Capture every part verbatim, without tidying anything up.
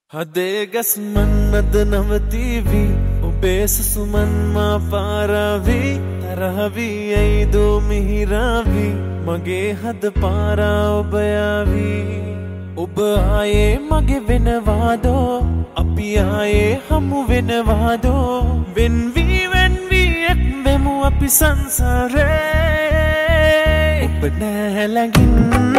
हदे गस्मन नद नवतीवी उबेस सुमन मा पारावी तरहवी ऐदो मिहिरावी मगे हद पारा उबयावी उब आये मगे विनवादो अपि आये हमु विनवादो विनवी वेनवी एक वेमु अपि संसारे उब नहलगिन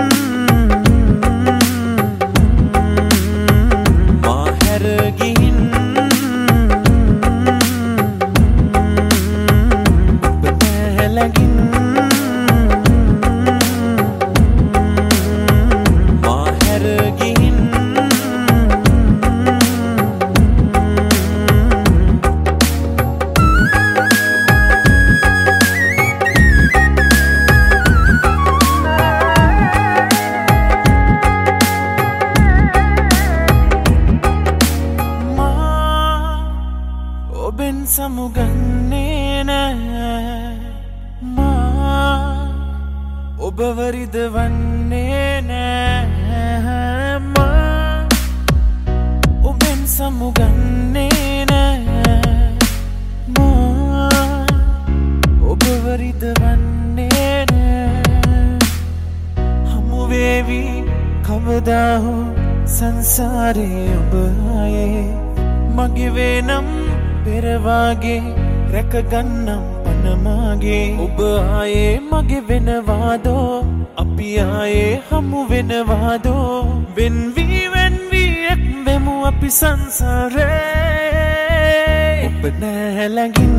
समुगन्ने नෑ मा ඔබ වරිදවන්නේ නෑ මා ඔබෙන් සමුගන්නේ නෑ මා ඔබ වරිදවන්නේ නෑ හමු වේවි කවදා හෝ සංසාරේ ඔබ ආයේ මගේ වෙනම් පෙරවාගේ රැකගන්නම් පනමාගේ ඔබ ආයේ මගේ වෙනවාදෝ අපි ආයේ හමු වෙනවාදෝ වෙන්වී වෙන්වී එක් වෙමු අපි සංසාරේ ඔබ නෑ ළඟින්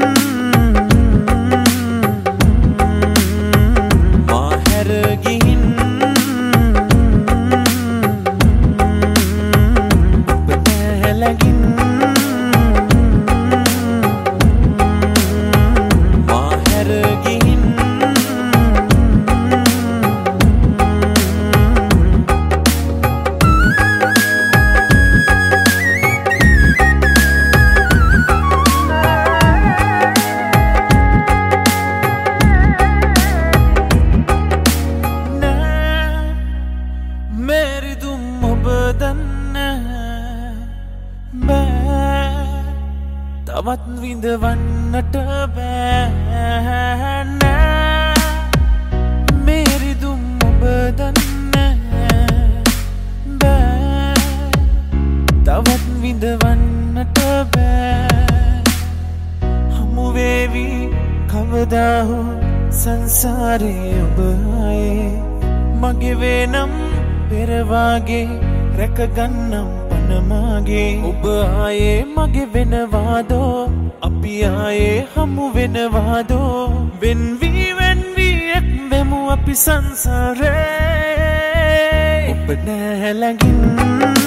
මා හැර ගිහින් ඔබ නෑ ළඟින් තවත් විඳවන්නට බෑ නෑ මෙරිදුම් ඔබ දන්න බෑ තවත් විඳවන්නට බෑ හමු වේවි කවදා හෝ සංසාරේ ඔබ ආයේ මගේ වෙනම් පෙරවාගේ රැකගන්නම් පනමාගේ ඔබ ආයේ මගේ වෙනවාදෝ අපි ආයේ හමු වෙනවාදෝ වෙන්වී වෙන්වී එක් වෙමු අපි සංසාරේ ඔබ නෑ ළඟින්